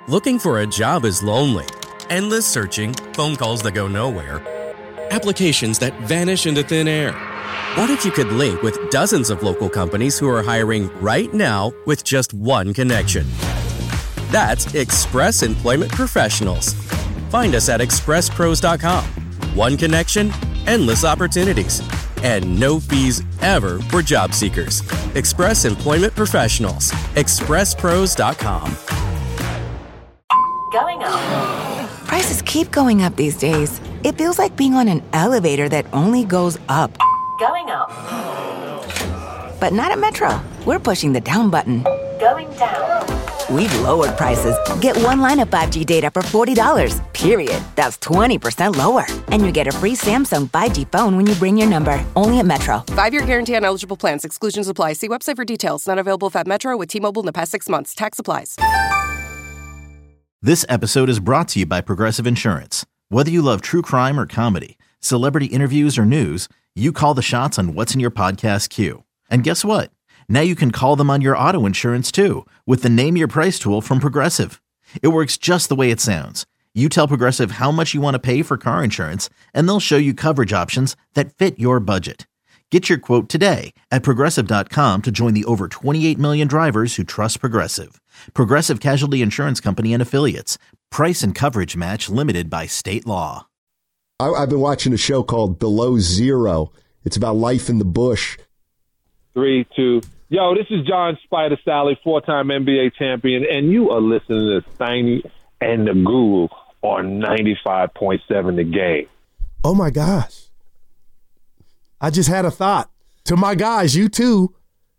Looking for a job is lonely. Endless searching, phone calls that go nowhere, applications that vanish into thin air. What if you could link with dozens of local companies who are hiring right now with just one connection? That's Express Employment Professionals. Find us at expresspros.com. One connection, endless opportunities, and no fees ever for job seekers. Express Employment Professionals. expresspros.com. Going up. Prices keep going up these days. It feels like being on an elevator that only goes up. Going up. But not at Metro. We're pushing the down button. Going down. We've lowered prices. Get one line of 5G data for $40, period. That's 20% lower. And you get a free Samsung 5G phone when you bring your number. Only at Metro. 5-year guarantee on eligible plans. Exclusions apply. See website for details. Not available at Metro with T-Mobile in the past 6 months. Tax applies. This episode is brought to you by Progressive Insurance. Whether you love true crime or comedy, celebrity interviews or news, you call the shots on what's in your podcast queue. And guess what? Now you can call them on your auto insurance too with the Name Your Price tool from Progressive. It works just the way it sounds. You tell Progressive how much you want to pay for car insurance, and they'll show you coverage options that fit your budget. Get your quote today at Progressive.com to join the over 28 million drivers who trust Progressive. Progressive Casualty Insurance Company and Affiliates. Price and coverage match limited by state law. I've been watching a show called Below Zero. It's about life in the bush. 3, 2. Yo, this is John Spider Sally, 4-time NBA champion, and you are listening to Steiny and the Guru on 95.7 The Game. Oh, my gosh. I just had a thought. To my guys, you too,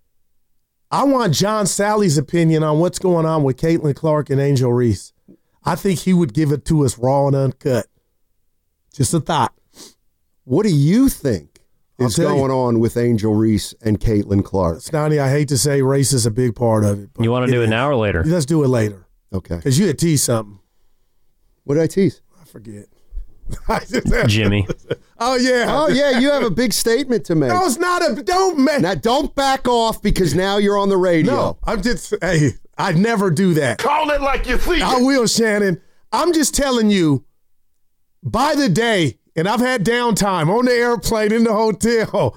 I want John Sally's opinion on what's going on with Caitlin Clark and Angel Reese. I think he would give it to us raw and uncut. Just a thought. What do you think is going on with Angel Reese and Caitlin Clark? Stoney, I hate to say race is a big part of it. You want to do it now or later? Let's do it later. Okay. Because you had teased something. What did I tease? I forget. Jimmy. Oh, yeah. Oh, yeah, you have a big statement to make. No, it's not a... Don't back off because now you're on the radio. No, I'm just... Hey, I'd never do that. Call it like you see it. I will, Shannon. I'm just telling you, by the day, and I've had downtime on the airplane, in the hotel,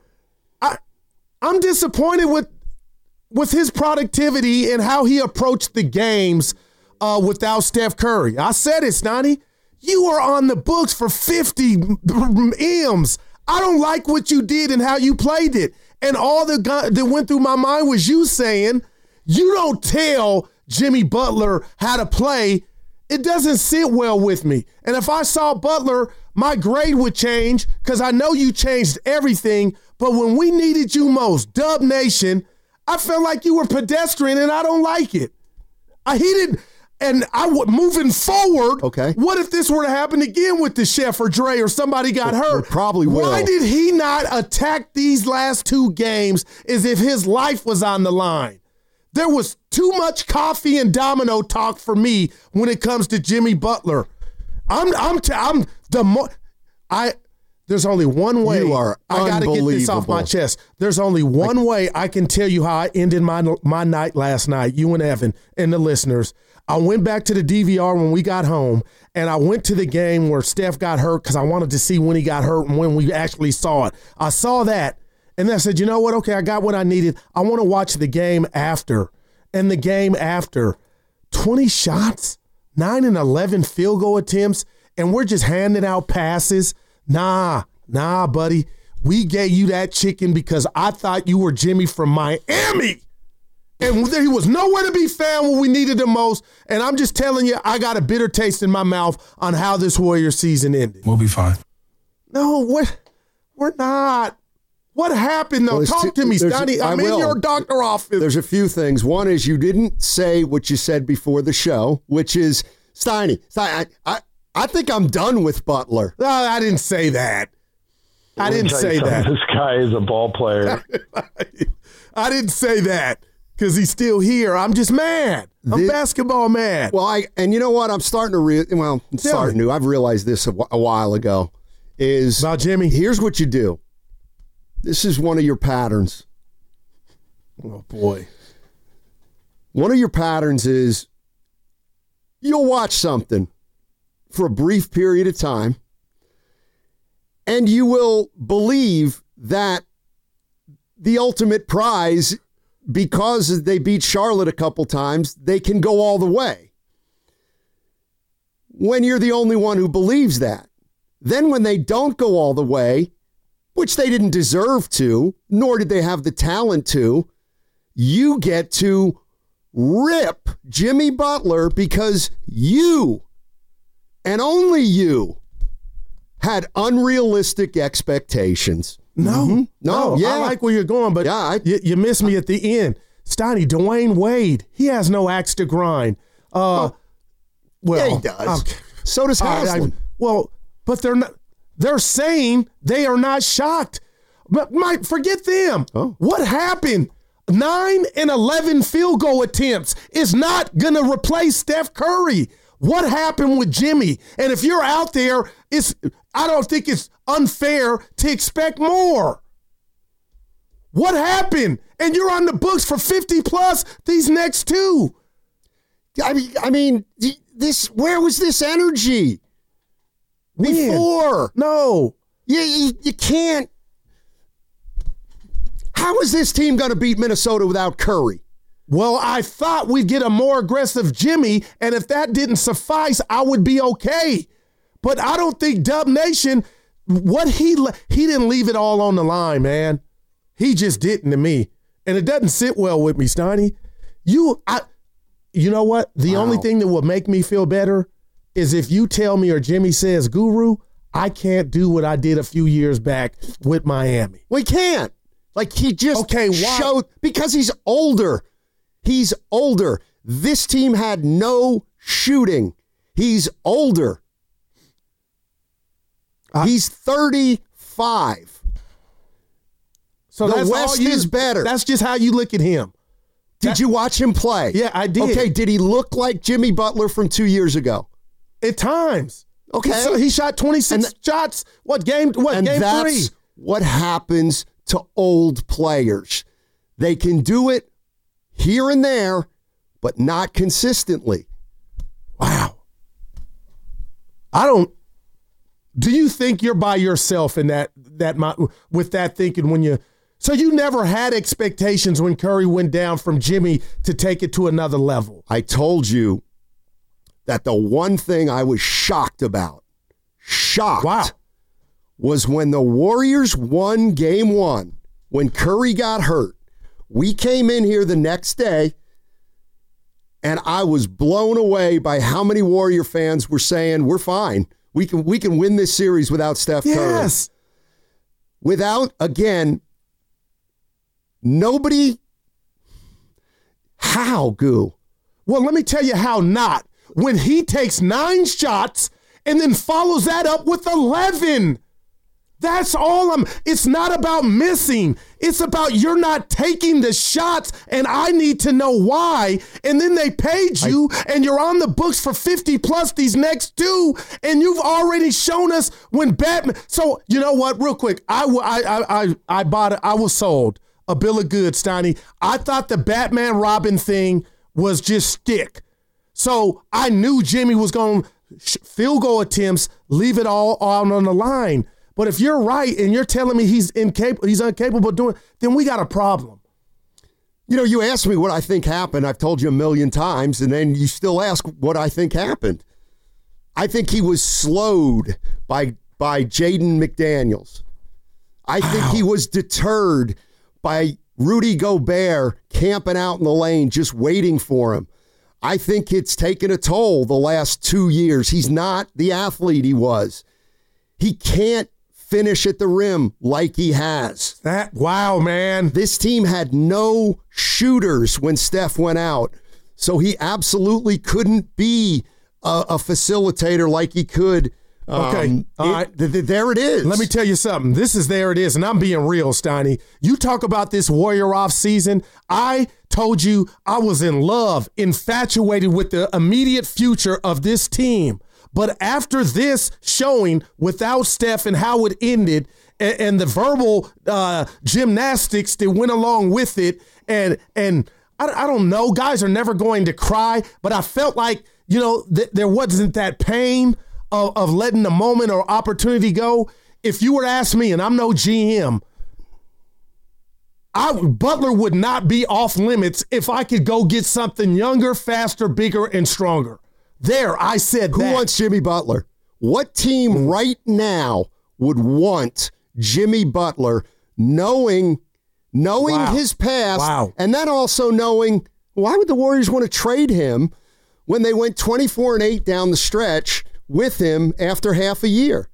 I'm disappointed with his productivity and how he approached the games without Steph Curry. I said it, Snotty. You are on the books for 50 M's. I don't like what you did and how you played it. And all that went through my mind was you saying, you don't tell Jimmy Butler how to play. It doesn't sit well with me. And if I saw Butler, my grade would change because I know you changed everything. But when we needed you most, Dub Nation, I felt like you were pedestrian and I don't like it. Moving forward, okay. What if this were to happen again with the Chef or Dre or somebody got hurt? It probably will. Why did he not attack these last 2 games as if his life was on the line? There was too much coffee and domino talk for me when it comes to Jimmy Butler. There's only one way. You are I got to get this off my chest. There's only one way I can tell you how I ended my night last night, you and Evan and the listeners. I went back to the DVR when we got home, and I went to the game where Steph got hurt because I wanted to see when he got hurt and when we actually saw it. I saw that, and then I said, you know what? Okay, I got what I needed. I want to watch the game after. And the game after, 20 shots, 9 and 11 field goal attempts, and we're just handing out passes. Nah, buddy. We gave you that chicken because I thought you were Jimmy from Miami. And he was nowhere to be found when we needed him most. And I'm just telling you, I got a bitter taste in my mouth on how this Warrior season ended. We'll be fine. No, we're not. What happened, though? Talk to me, Stoney. I'm in your doctor office. There's a few things. One is you didn't say what you said before the show, which is, Steiny, I think I'm done with Butler. No, I didn't say that. I didn't say that. This guy is a ball player. I didn't say that because he's still here. I'm just mad. I'm basketball mad. Well, and you know what? I'm starting to I've realized this a while ago. Is about Jimmy. Here's what you do. This is one of your patterns. Oh, boy. One of your patterns is You'll watch something for a brief period of time, and you will believe that the ultimate prize, because they beat Charlotte a couple times, they can go all the way. When you're the only one who believes that. Then when they don't go all the way, which they didn't deserve to, nor did they have the talent to, you get to rip Jimmy Butler because you, and only you, had unrealistic expectations. No, yeah. I like where you're going, but you missed me at the end. Steiny, Dwayne Wade, he has no axe to grind. Yeah, he does. So does Haslem. But they're saying they are not shocked. But Mike, forget them. Oh. What happened? 9 and 11 field goal attempts is not going to replace Steph Curry. What happened with Jimmy? And if you're out there, I don't think it's unfair to expect more. What happened? And you're on the books for 50 plus these next two. I mean, where was this energy before? No. You can't. How is this team going to beat Minnesota without Curry? Well, I thought we'd get a more aggressive Jimmy, and if that didn't suffice, I would be okay. But I don't think Dub Nation, he didn't leave it all on the line, man. He just didn't to me. And it doesn't sit well with me, Steiny. You know what? The only thing that will make me feel better is if you tell me or Jimmy says, Guru, I can't do what I did a few years back with Miami. We can't. Like he just showed, because he's older. He's older. This team had no shooting. He's older. He's 35. So the West is better. That's just how you look at him. Did you watch him play? Yeah, I did. Okay, did he look like Jimmy Butler from 2 years ago? At times. Okay. He shot 26 shots. Game that's 3? What happens to old players. They can do it here and there, but not consistently. Wow. Do you think you're by yourself in that with that thinking when you, so you never had expectations when Curry went down from Jimmy to take it to another level? I told you that the one thing I was shocked about, was when the Warriors won game 1, when Curry got hurt. We came in here the next day, and I was blown away by how many Warrior fans were saying, we're fine. We can win this series without Steph Curry. Yes. Without, again, nobody. How, Goo? Well, let me tell you how not. When he takes 9 shots and then follows that up with 11. That's all it's not about missing. It's about you're not taking the shots, and I need to know why. And then they paid you, and you're on the books for 50 plus these next 2, and you've already shown us when Batman. So you know what? Real quick, I bought it. I was sold a bill of goods, Steiny. I thought the Batman Robin thing was just stick. So I knew Jimmy was going to field goal attempts, leave it all on the line. But if you're right and you're telling me he's incapable of doing, then we got a problem. You know, you asked me what I think happened. I've told you a million times, and then you still ask what I think happened. I think he was slowed by Jaden McDaniels. I think he was deterred by Rudy Gobert camping out in the lane, just waiting for him. I think it's taken a toll the last 2 years. He's not the athlete he was. He can't finish at the rim like he has. Wow, man. This team had no shooters when Steph went out, so he absolutely couldn't be a facilitator like he could. Okay, all right. There it is. Let me tell you something. There it is, and I'm being real, Steiny. You talk about this Warrior off season. I told you I was in love, infatuated with the immediate future of this team. But after this showing without Steph and how it ended and the verbal gymnastics that went along with it, and I don't know, guys are never going to cry, but I felt like there wasn't that pain of letting the moment or opportunity go. If you were to ask me, and I'm no GM, Butler would not be off limits if I could go get something younger, faster, bigger, and stronger. There, I said that. Who wants Jimmy Butler? What team right now would want Jimmy Butler, knowing his past, and then also knowing why would the Warriors want to trade him when they went 24-8 down the stretch with him after half a year?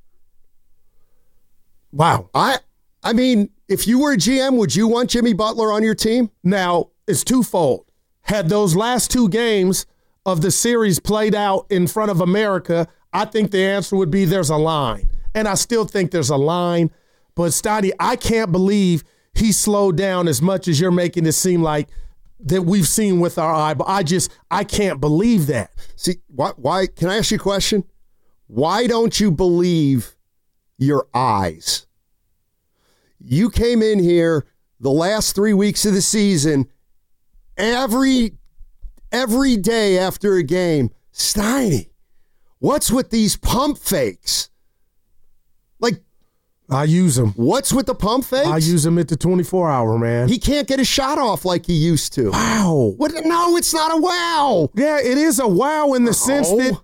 Wow. I mean, if you were a GM, would you want Jimmy Butler on your team? Now, it's twofold. Had those last two games of the series played out in front of America, I think the answer would be there's a line. And I still think there's a line. But, Steiny, I can't believe he slowed down as much as you're making it seem like that we've seen with our eye. But I can't believe that. See, why? Can I ask you a question? Why don't you believe your eyes? You came in here the last 3 weeks of the season, every day after a game, Steiny, what's with these pump fakes? Like, I use them. What's with the pump fakes? I use them at the 24-hour, man. He can't get a shot off like he used to. Wow. What? No, it's not a wow. Yeah, it is a wow in the sense that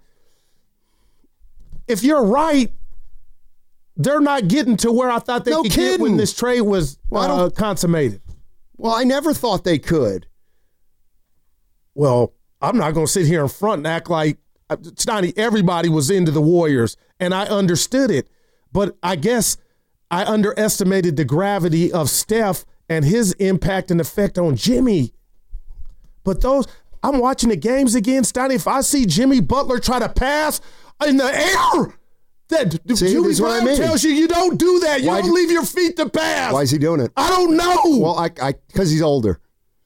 if you're right, they're not getting to where I thought they could get when this trade was consummated. Well, I never thought they could. Well, I'm not going to sit here in front and act like everybody was into the Warriors, and I understood it. But I guess I underestimated the gravity of Steph and his impact and effect on Jimmy. But I'm watching the games again, Steiny. If I see Jimmy Butler try to pass in the air, Julie Brown tells you don't do that. You don't leave your feet to pass. Why is he doing it? I don't know. Well, because he's older.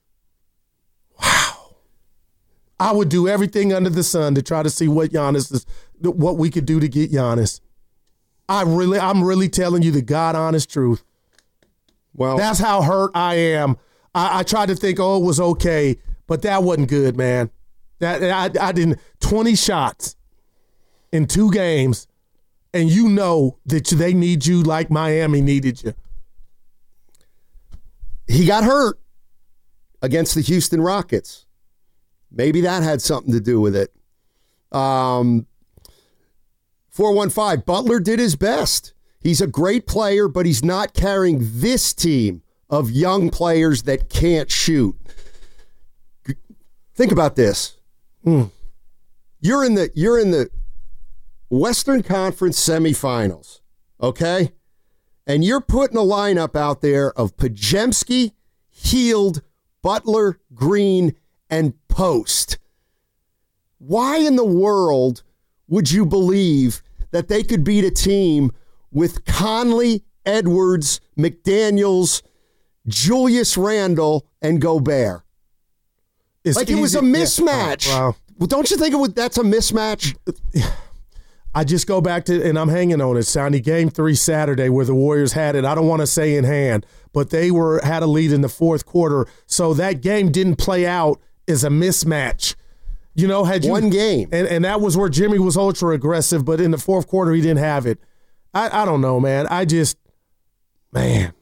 Wow. I would do everything under the sun to try to see what we could do to get Giannis. I'm really telling you the God honest truth. Well, that's how hurt I am. I tried to think, it was okay, but that wasn't good, man. I didn't 20 shots in 2 games. And you know that they need you like Miami needed you. He got hurt against the Houston Rockets. Maybe that had something to do with it. 415, Butler did his best. He's a great player, but he's not carrying this team of young players that can't shoot. Think about this. You're in the Western Conference semifinals, okay? And you're putting a lineup out there of Podziemski, Hield, Butler, Green, and Post. Why in the world would you believe that they could beat a team with Conley, Edwards, McDaniels, Julius Randle, and Gobert? It was a mismatch. Yeah. Wow. Well, don't you think that's a mismatch? I just go back to, and I'm hanging on it, Sonny, Game 3 Saturday where the Warriors had it. I don't want to say in hand, but they had a lead in the fourth quarter. So that game didn't play out as a mismatch. One game. And that was where Jimmy was ultra aggressive, but in the fourth quarter he didn't have it. I don't know, man. Man.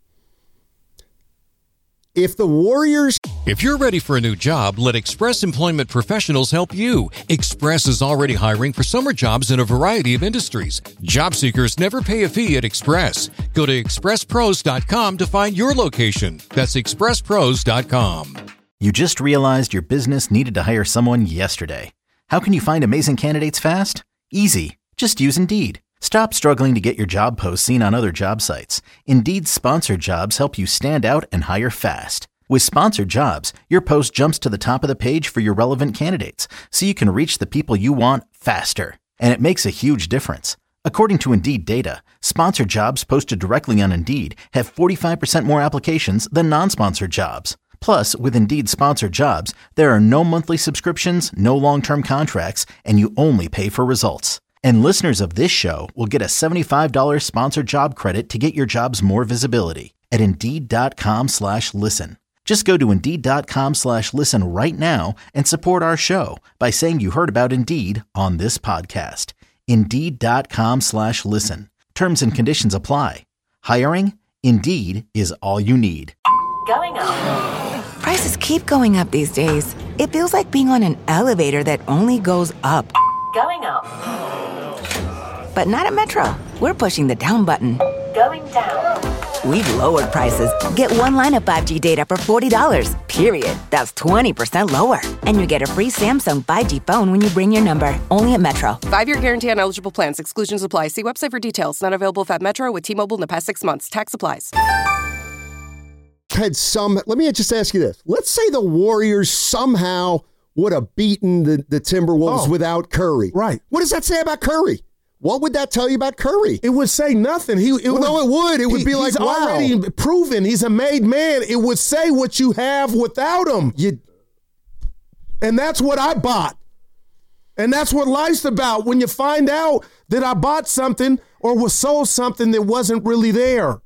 If the Warriors... If you're ready for a new job, let Express Employment Professionals help you. Express is already hiring for summer jobs in a variety of industries. Job seekers never pay a fee at Express. Go to expresspros.com to find your location. That's expresspros.com. You just realized your business needed to hire someone yesterday. How can you find amazing candidates fast? Easy. Just use Indeed. Stop struggling to get your job posts seen on other job sites. Indeed's sponsored jobs help you stand out and hire fast. With sponsored jobs, your post jumps to the top of the page for your relevant candidates, so you can reach the people you want faster. And it makes a huge difference. According to Indeed data, sponsored jobs posted directly on Indeed have 45% more applications than non-sponsored jobs. Plus, with Indeed sponsored jobs, there are no monthly subscriptions, no long-term contracts, and you only pay for results. And listeners of this show will get a $75 sponsored job credit to get your jobs more visibility at Indeed.com/listen. Just go to Indeed.com/listen right now and support our show by saying you heard about Indeed on this podcast. Indeed.com/listen. Terms and conditions apply. Hiring? Indeed is all you need. Going up. Prices keep going up these days. It feels like being on an elevator that only goes up. Going up. But not at Metro. We're pushing the down button. Going down. We've lowered prices. Get one line of 5G data for $40, period. That's 20% lower. And you get a free Samsung 5G phone when you bring your number. Only at Metro. 5-year guarantee on eligible plans. Exclusions apply. See website for details. Not available at Metro with T-Mobile in the past 6 months. Tax applies. Let me just ask you this. Let's say the Warriors somehow would have beaten the Timberwolves without Curry. Right. What does that say about Curry? What would that tell you about Curry? It would say nothing. No, it would. It would be like, wow. He's already proven. He's a made man. It would say what you have without him. And that's what I bought. And that's what life's about. When you find out that I bought something or was sold something that wasn't really there.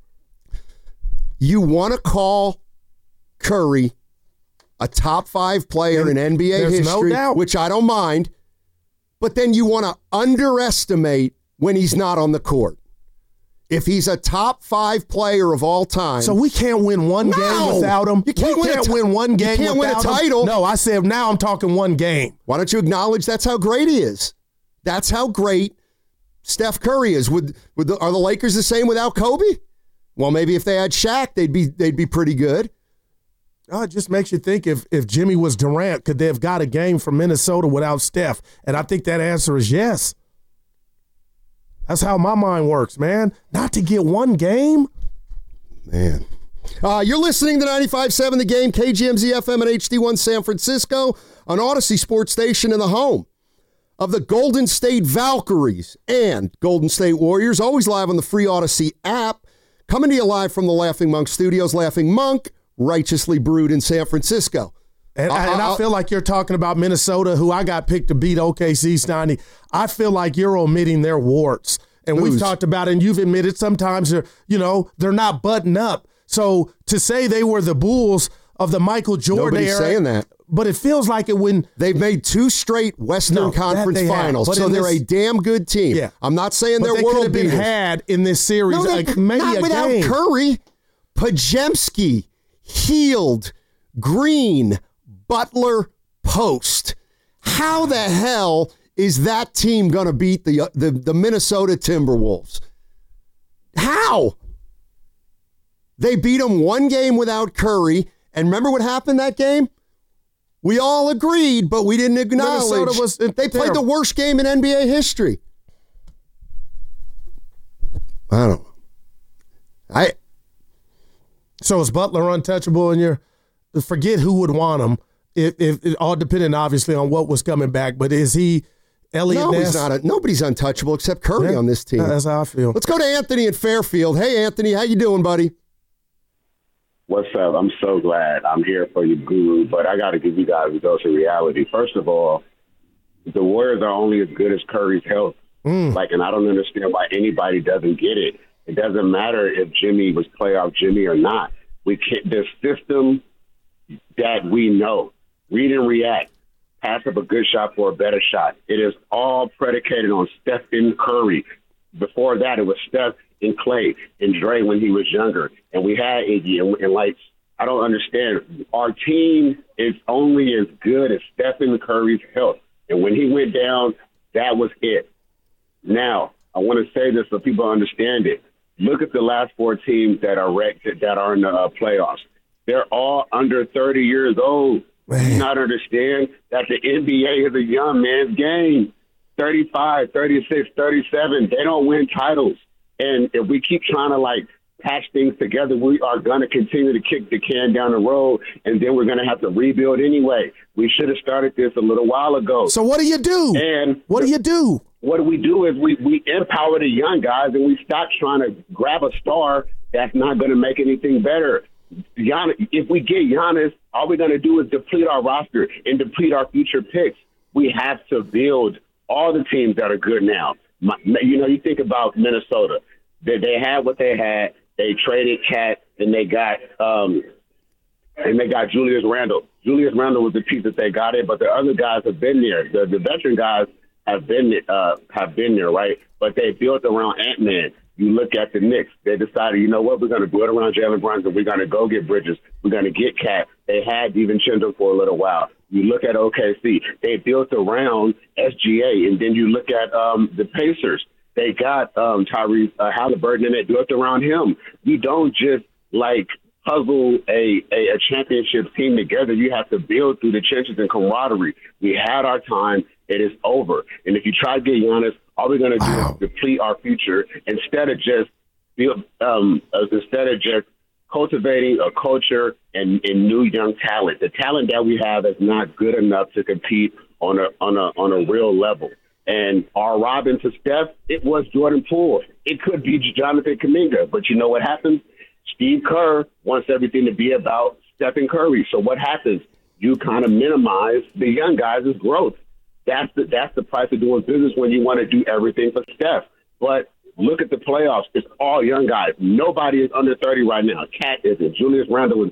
You want to call Curry a top 5 player in NBA history, no doubt. Which I don't mind. But then you want to underestimate when he's not on the court. If he's a top 5 player of all time. So we can't win one game without him? You can't win one game without him? You can't win a title. No, I said now I'm talking one game. Why don't you acknowledge that's how great he is? That's how great Steph Curry is. Are the Lakers the same without Kobe? Well, maybe if they had Shaq, they'd be pretty good. Oh, it just makes you think if Jimmy was Durant, could they have got a game from Minnesota without Steph? And I think that answer is yes. That's how my mind works, man. Not to get one game. Man. You're listening to 95.7 The Game, KGMZ FM and HD1 San Francisco, on Odyssey Sports Station in the home of the Golden State Valkyries and Golden State Warriors, always live on the free Odyssey app. Coming to you live from the Laughing Monk Studios. Laughing Monk, righteously brewed in San Francisco. And I feel like you're talking about Minnesota, who I got picked to beat OKC, Steiny. I feel like you're omitting their warts. And we've talked about it, and you've admitted sometimes they're not buttoned up. So to say they were the Bulls of the Michael Jordan Nobody's era. saying that. But it feels like it when they've made 2 straight Western Conference finals, so they're a damn good team. Yeah. I'm not saying they're they world could have been beaters. had in this series, maybe not a without game. Curry, Podziemski, Hield, Green, Butler, Post. How the hell is that team going to beat the Minnesota Timberwolves? How? They beat them one game without Curry, and remember what happened that game? We all agreed, but we didn't acknowledge they played the worst game in NBA history. I don't know. So is Butler untouchable? And forget who would want him. It all depended, obviously, on what was coming back. But is he Elliot Ness? Nobody's untouchable except Curry on this team. That's how I feel. Let's go to Anthony in Fairfield. Hey, Anthony, how you doing, buddy? What's up? I'm so glad I'm here for you, Guru, but I got to give you guys a dose of reality. First of all, the Warriors are only as good as Curry's health. And I don't understand why anybody doesn't get it. It doesn't matter if Jimmy was playoff Jimmy or not. We can't. The system that we know, read and react, pass up a good shot for a better shot. It is all predicated on Stephen Curry. Before that, it was Steph and Clay and Dre when he was younger. And we had Iggy. And I don't understand. Our team is only as good as Stephen Curry's health. And when he went down, that was it. Now, I want to say this so people understand it. Look at the last 4 teams that are that are in the playoffs. They're all under 30 years old. Man. You not understand that the NBA is a young man's game. 35, 36, 37, they don't win titles. And if we keep trying to patch things together, we are going to continue to kick the can down the road, and then we're going to have to rebuild anyway. We should have started this a little while ago. So what do you do? And what do you do? What we do is we empower the young guys, and we stop trying to grab a star that's not going to make anything better. If we get Giannis, all we're going to do is deplete our roster and deplete our future picks. We have to build all the teams that are good now. You think about Minnesota. They had what they had. They traded Cat, and they got and they got Julius Randle. Julius Randle was the piece that they got in, but the other guys have been there. The veteran guys have been there, right? But they built around Ant-Man. You look at the Knicks. They decided, you know what, we're going to build around Jalen Brunson. We're going to go get Bridges. We're going to get Cat. They had DiVincenzo for a little while. You look at OKC. They built around SGA. And then you look at the Pacers. They got Tyrese Halliburton, and they built around him. You don't just, puzzle a championship team together. You have to build through the trenches and camaraderie. We had our time. It is over. And if you try to get Giannis, all we're going to do is deplete our future instead of just cultivating a culture and new young talent. The talent that we have is not good enough to compete on a real level. And our Robin to Steph, it was Jordan Poole. It could be Jonathan Kuminga, but you know what happens? Steve Kerr wants everything to be about Stephen Curry. So what happens? You kind of minimize the young guys' growth. That's the price of doing business when you want to do everything for Steph. But look at the playoffs. It's all young guys. Nobody is under 30 right now. Cat isn't. Julius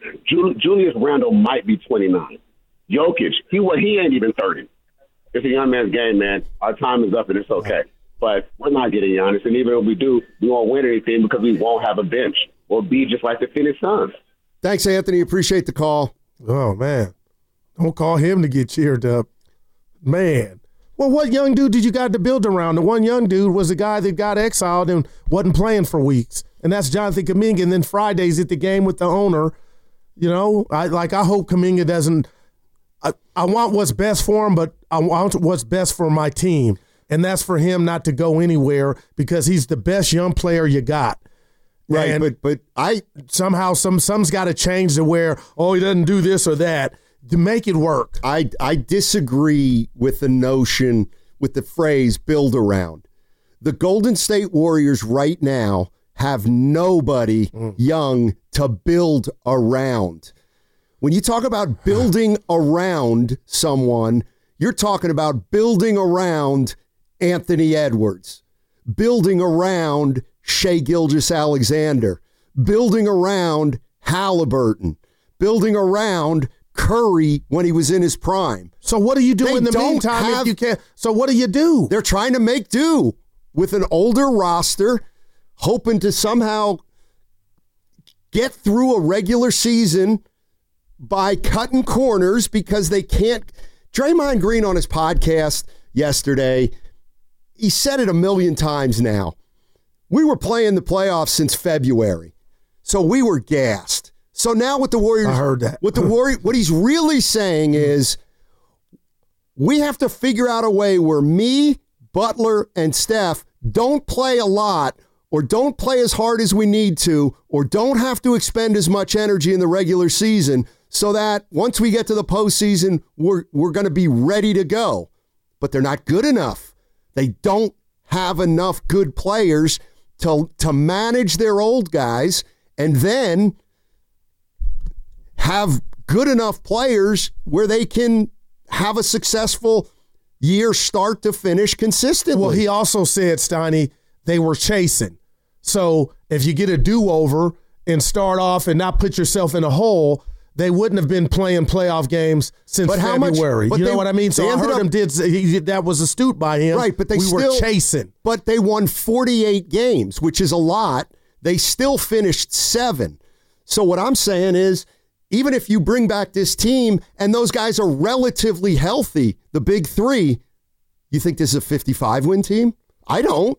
Randle might be 29. Jokic, he ain't even 30. It's a young man's game, man. Our time is up, and it's okay. But we're not getting Giannis. And even if we do, we won't win anything because we won't have a bench. We'll be just like the Phoenix Suns. Thanks, Anthony. Appreciate the call. Oh, man. Don't call him to get cheered up. Man. Well, what young dude did you got to build around? The one young dude was the guy that got exiled and wasn't playing for weeks. And that's Jonathan Kuminga. And then Friday's at the game with the owner. You know, I hope Kuminga doesn't – I want what's best for him, but I want what's best for my team. And that's for him not to go anywhere because he's the best young player you got. Right, and but I somehow some's got to change to where, he doesn't do this or that to make it work. I disagree with the notion, with the phrase build around. The Golden State Warriors right now have nobody young to build around. When you talk about building around someone, you're talking about building around Anthony Edwards, building around Shai Gilgeous-Alexander, building around Halliburton, building around Curry when he was in his prime. So what do you do in the meantime if you can't? So what do you do? They're trying to make do with an older roster, hoping to somehow get through a regular season by cutting corners because they can't. Draymond Green on his podcast yesterday, he said it a million times now. We were playing the playoffs since February, so we were gassed. So now with the Warriors, I heard that. What he's really saying is we have to figure out a way where me, Butler, and Steph don't play a lot or don't play as hard as we need to or don't have to expend as much energy in the regular season so that once we get to the postseason, we're going to be ready to go. But they're not good enough. They don't have enough good players to manage their old guys and then have good enough players where they can have a successful year start to finish consistently. Well, he also said, Steiny, they were chasing. So if you get a do-over and start off and not put yourself in a hole, they wouldn't have been playing playoff games since February. You know what I mean? So I heard that was astute by him. Right, but we were chasing. But they won 48 games, which is a lot. They still finished 7. So what I'm saying is, even if you bring back this team and those guys are relatively healthy, the big three, you think this is a 55-win team? I don't.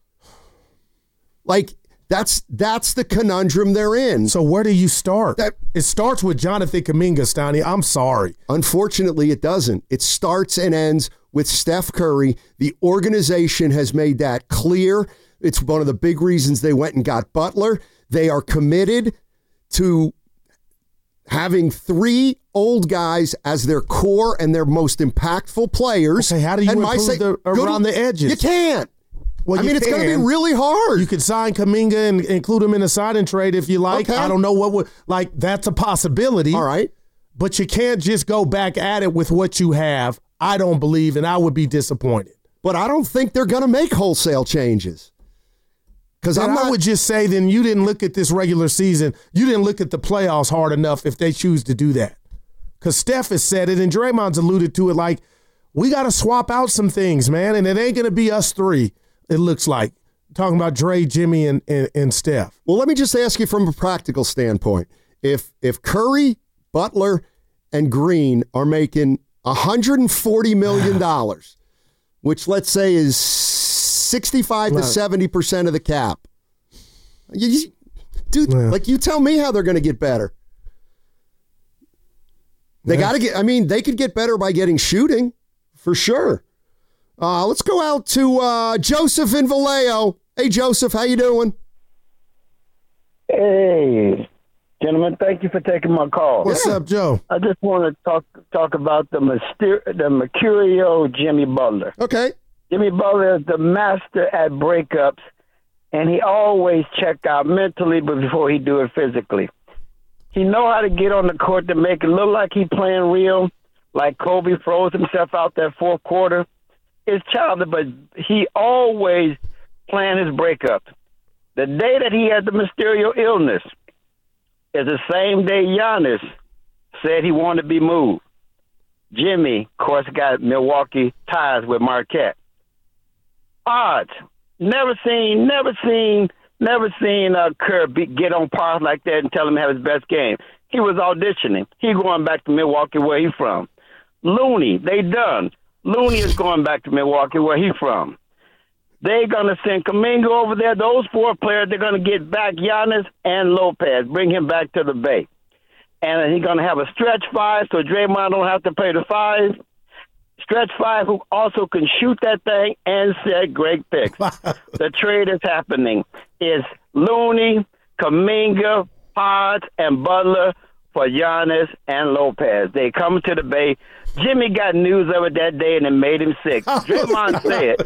That's the conundrum they're in. So where do you start? It starts with Jonathan Kuminga, Steiny. I'm sorry. Unfortunately, it doesn't. It starts and ends with Steph Curry. The organization has made that clear. It's one of the big reasons they went and got Butler. They are committed to having 3 old guys as their core and their most impactful players. Okay, how do you improve around the edges? You can't. Well, it's going to be really hard. You could sign Kuminga and include him in a signing trade if you like. Okay. I don't know what would that's a possibility. All right. But you can't just go back at it with what you have. I don't believe, and I would be disappointed. But I don't think they're going to make wholesale changes. Because I would just say then you didn't look at this regular season. You didn't look at the playoffs hard enough if they choose to do that. Because Steph has said it, and Draymond's alluded to it, like, we got to swap out some things, man, and it ain't going to be us three, it looks like. Talking about Dre, Jimmy, and Steph. Well, let me just ask you from a practical standpoint. If Curry, Butler, and Green are making $140 million, which let's say is 65 to 70% of the cap, like you tell me how they're going to get better. They got to get, they could get better by getting shooting, for sure. Let's go out to Joseph in Vallejo. Hey, Joseph, how you doing? Hey, gentlemen, thank you for taking my call. What's up, Joe? I just want to talk about the Mercurio Jimmy Butler. Okay. Jimmy Butler is the master at breakups, and he always check out mentally before he do it physically. He know how to get on the court to make it look like he playing real, like Kobe froze himself out that fourth quarter. It's childish, but he always plan his breakup. The day that he had the Mysterio illness is the same day Giannis said he wanted to be moved. Jimmy, of course, got Milwaukee ties with Marquette. Odds. Never seen Kerr get on par like that and tell him to have his best game. He was auditioning. He going back to Milwaukee, where he from. Looney, they done. Looney is going back to Milwaukee, where he from. They're going to send Kuminga over there. Those four players, they're going to get back Giannis and Lopez, bring him back to the Bay. And he's going to have a stretch five so Draymond don't have to play the five. Stretch five who also can shoot that thing and set great picks. The trade is happening. It's Looney, Kuminga, Pods, and Butler for Giannis and Lopez. They come to the Bay. Jimmy got news of it that day, and it made him sick. Draymond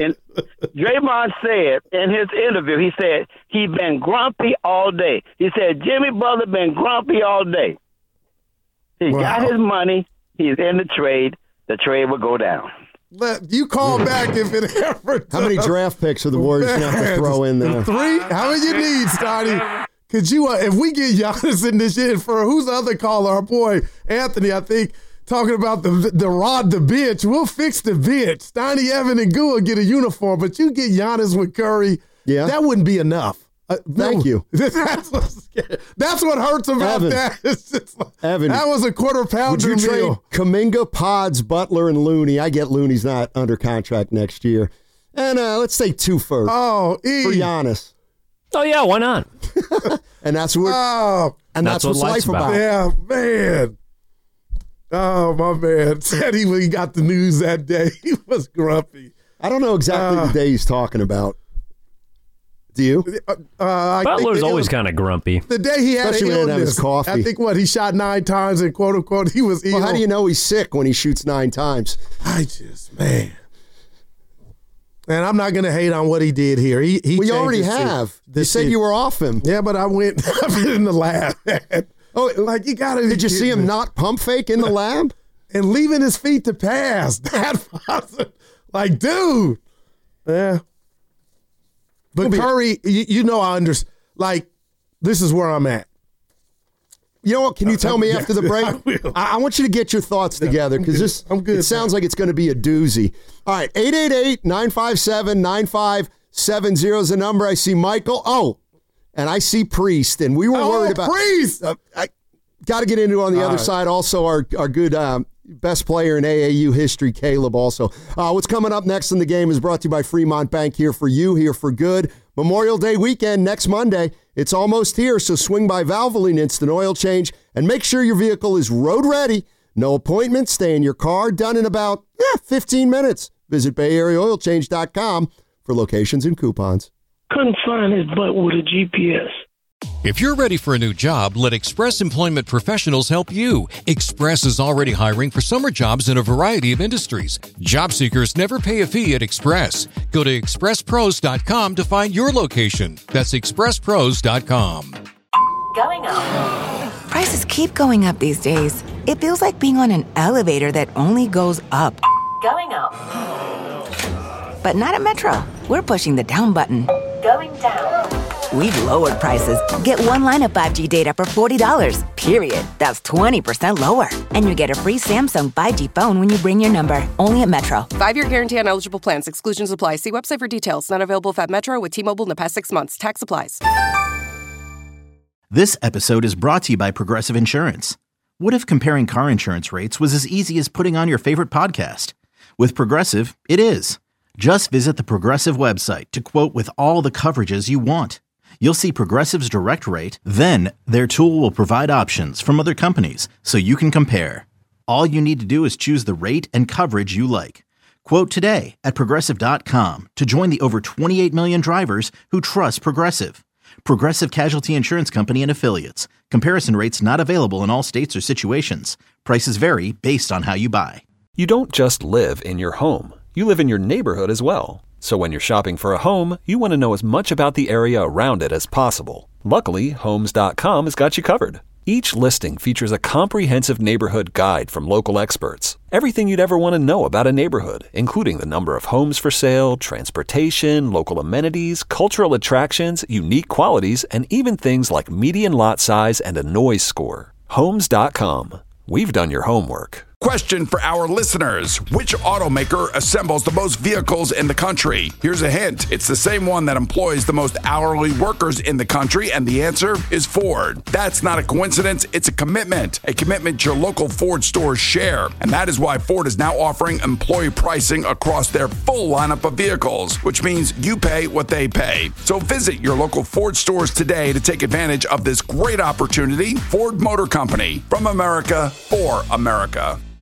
said in his interview, he said he's been grumpy all day. He said Jimmy Butler been grumpy all day. He got his money. He's in the trade. The trade will go down. You call back if it ever does. How many draft picks are the Warriors going to have to throw in there? 3? How many you need, Stotty? Could you, if we get Giannis in this shit, for who's the other caller? Our boy Anthony, I think, talking about the rod, the bench. We'll fix the bench. Steiny, Evan, and Gua get a uniform, but you get Giannis with Curry. Yeah, that wouldn't be enough. Thank you. That's what hurts about Evan, that. It's just like, Evan, that was a quarter pounder would you meal. Trade Kuminga, Pods, Butler, and Looney? I get Looney's not under contract next year. And let's say 2 first. Oh, for Giannis. Oh yeah, why not? And that's what. That's what's life about. Yeah, man. Oh, my man said he got the news that day. He was grumpy. I don't know exactly the day he's talking about. Do you? Butler's always kind of grumpy. The day he had Especially an illness. when he had his coffee. I think he shot 9 times and quote unquote he was ill. Well, how do you know he's sick when he shoots 9 times? Man, I'm not going to hate on what he did here. We already have. You said you were off him. Yeah, but I've been in the lab. Oh, like you got to. Did you see him not pump fake in the lab and leaving his feet to pass? That wasn't like, dude. Yeah. But Curry, I understand. Like, this is where I'm at. You know what? Can you tell me after the break? I want you to get your thoughts together because it sounds like it's going to be a doozy. All right, 888-957-9570 is the number. I see Michael. Oh, and I see Priest, and we were worried about Priest. I got to get into it on the other side. Also, our good best player in AAU history, Caleb. Also, what's coming up next in the game is brought to you by Fremont Bank. Here for you, here for good. Memorial Day weekend next Monday. It's almost here, so swing by Valvoline Instant Oil Change and make sure your vehicle is road ready. No appointment. Stay in your car. Done in about 15 minutes. Visit BayAreaOilChange.com for locations and coupons. Couldn't find his butt with a GPS. If you're ready for a new job, let Express Employment Professionals help you. Express is already hiring for summer jobs in a variety of industries. Job seekers never pay a fee at Express. Go to expresspros.com to find your location. That's expresspros.com. Going up. Prices keep going up these days. It feels like being on an elevator that only goes up. Going up. But not at Metro. We're pushing the down button. Going down. We've lowered prices. Get one line of 5G data for $40, period. That's 20% lower. And you get a free Samsung 5G phone when you bring your number. Only at Metro. 5-year guarantee on eligible plans. Exclusions apply. See website for details. Not available at Metro with T-Mobile in the past 6 months. Tax applies. This episode is brought to you by Progressive Insurance. What if comparing car insurance rates was as easy as putting on your favorite podcast? With Progressive, it is. Just visit the Progressive website to quote with all the coverages you want. You'll see Progressive's direct rate, then their tool will provide options from other companies so you can compare. All you need to do is choose the rate and coverage you like. Quote today at Progressive.com to join the over 28 million drivers who trust Progressive. Progressive Casualty Insurance Company and Affiliates. Comparison rates not available in all states or situations. Prices vary based on how you buy. You don't just live in your home. You live in your neighborhood as well. So when you're shopping for a home, you want to know as much about the area around it as possible. Luckily, Homes.com has got you covered. Each listing features a comprehensive neighborhood guide from local experts. Everything you'd ever want to know about a neighborhood, including the number of homes for sale, transportation, local amenities, cultural attractions, unique qualities, and even things like median lot size and a noise score. Homes.com. We've done your homework. Question for our listeners. Which automaker assembles the most vehicles in the country? Here's a hint. It's the same one that employs the most hourly workers in the country, and the answer is Ford. That's not a coincidence. It's a commitment your local Ford stores share. And that is why Ford is now offering employee pricing across their full lineup of vehicles, which means you pay what they pay. So visit your local Ford stores today to take advantage of this great opportunity. Ford Motor Company, from America for America.